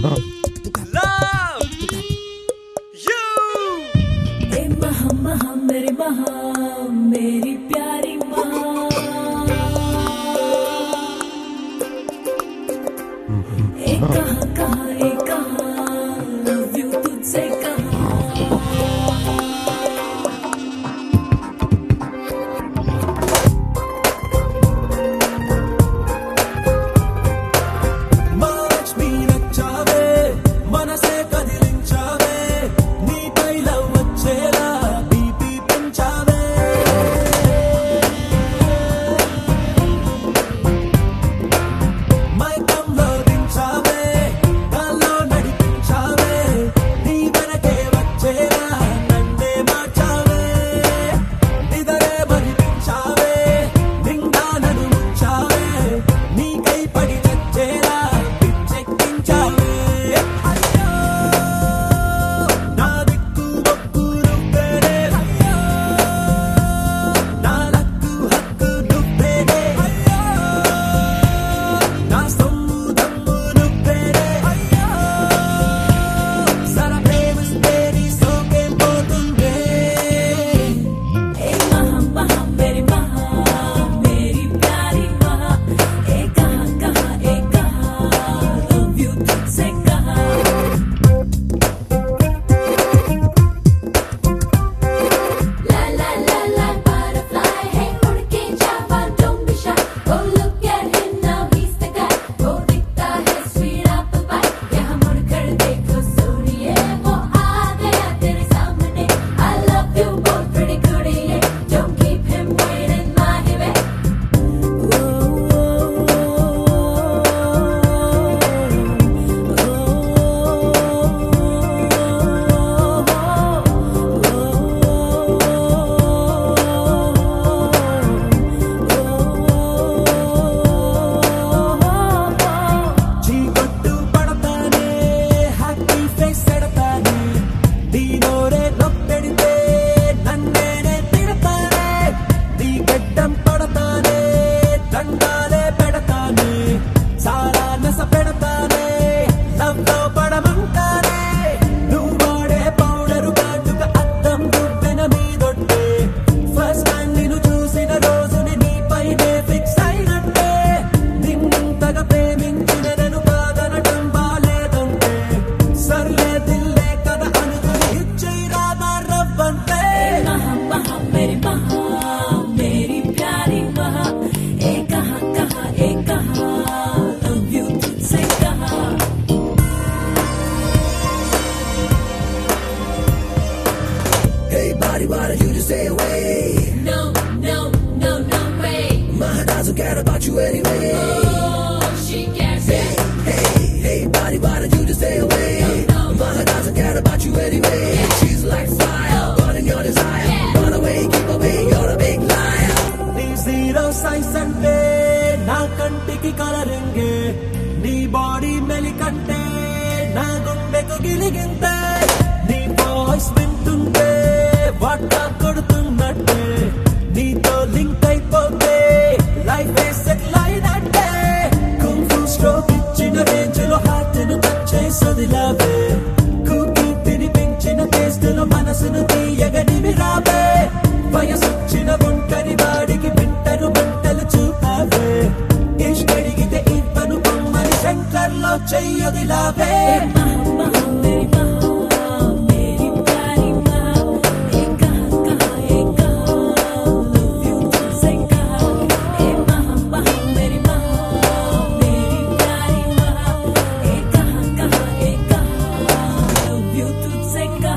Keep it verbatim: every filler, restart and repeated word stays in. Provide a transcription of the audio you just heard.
Love you. ए महा महा मेरी महा मेरी प्यारी महा ए कहाँ कहाँ ए कहाँ लव यू तुझसे कहाँ Why don't you just stay away? No, no, no, no way. Maha doesn't care about you anyway. Oh, she cares. Hey, hey, hey, buddy, why don't you just stay away? No, no. Maha doesn't care about you anyway. Yeah. She's like fire, burning your desire. Yeah. Run away, keep away, you're a big liar. Ni zero size ante na kantiki kalaringe, ni body melikante na gundeko giliginte, ni voice vintunte వాటా కొడుతున్నట్టే నీతో link అయిపోతే life settle అయినట్టే kung fu stroke ఇచ్చిన range లో heart ను touch చేసొదిలావే cookie తినిపించిన taste లో మనసును తీయగనివి రావే వయసొచ్చిన ఒంటరి వాడికి వింటరు మంటలు చూపావే ఇష్టడిగితే ఇవ్వను బొమ్మని సెంటర్ లో చెయ్యొదిలావే Say